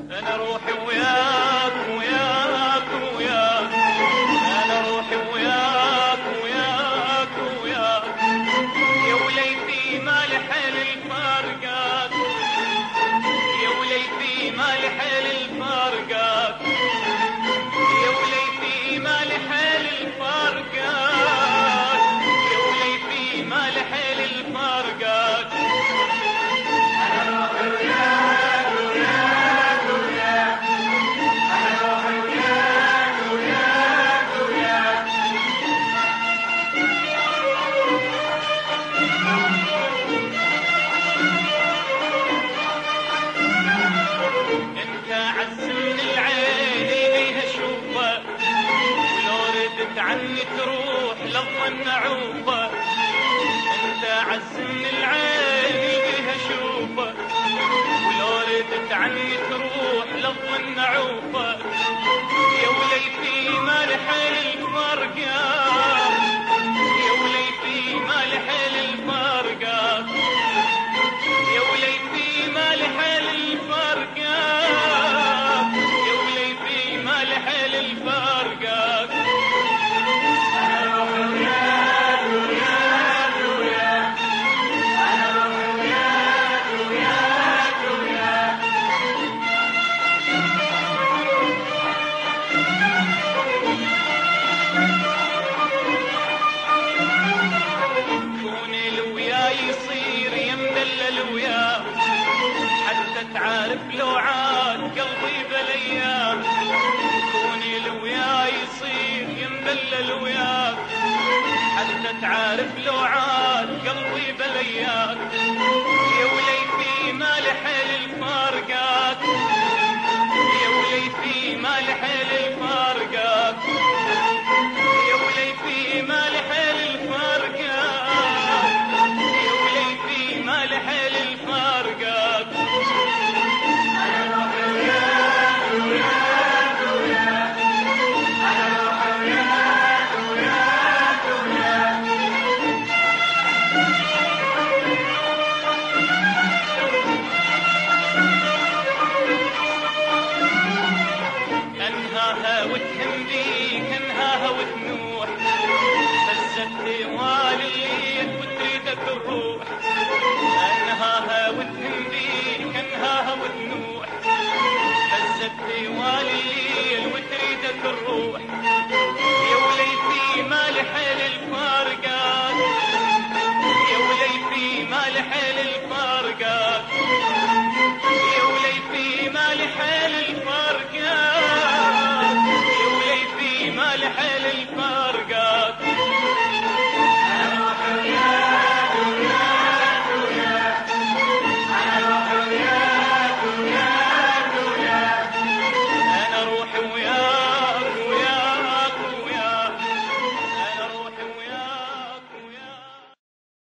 انا روحي وياك وياك وياك، انا روحي وياك وياك وياك، يا وليتي ما لحل الفارقات، يا وليتي ما لحل الفارقات، يا وليتي ما لحل الفارقات، يا وليتي ما لحل الفارقات. انا روحي وياك وياك وياك، انا روحي وياك وياك وياك. انت عز من العين بيها شوفه، ولو ردت عني تروح للظن عوفه. انت عز من العين بيها شوفه، ولو ردت عني تروح للظن عوفه. يا وليتي ما لحل الفارقات، يا وليتي ما لحل الفارقات، يا وليتي ما لحل الفارقات، يا وليتي ما لحل الفارقات. انا روحي وياك وياك وياك، انا روحي وياك وياك وياك. كون الويا يصير يمدلل وياه، حتى تعرف لو عاد قلبي بالايام. كون الويا يصير يمدلل وياه، حتى تعرف لو عاد قلبي بالايام. يا وليتي ما لحل الفارقات، يا وليتي ما لحل الفارقات، يا وليتي ما لحل الفارقات، يا وليتي ما لحل الفارقات. انا روحي وياك وياك وياك، انا روحي وياك وياك وياك. انهاها وتهم بيك، انهاها وتنوح، فزت والي وتريدك الروح. انهاها وتهم بيك، انهاها وتنوح، فزت والي وتريدك الروح. يا وليتي ما لحل الفارقات، يا وليتي ما لحل الفارقات، يا وليتي ما لحل